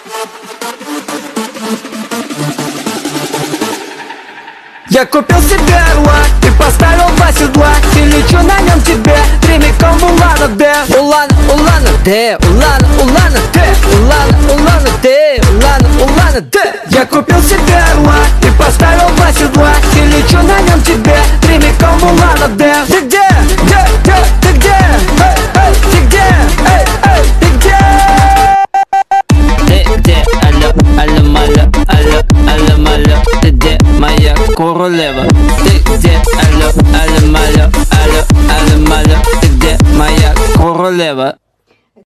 Я купил себе орла и поставил два седла, и лечу на нем тебе прямиком в Улан-Удэ. Улан-Удэ, Улан-Удэ, Улан-Удэ, Улан-Удэ. Я купил себе орла и поставил два седла, и лечу на нем тебе прямиком в Улан-Удэ. Ты где? Ты где? Эй, эй, ты где? Эй, эй, ты где? Ты где? Алло, алло, малё, алло, алло, малё. Ты где, моя королева? Ты где? Алло, алло, малё, алло, алло, малё. Ты где, моя королева?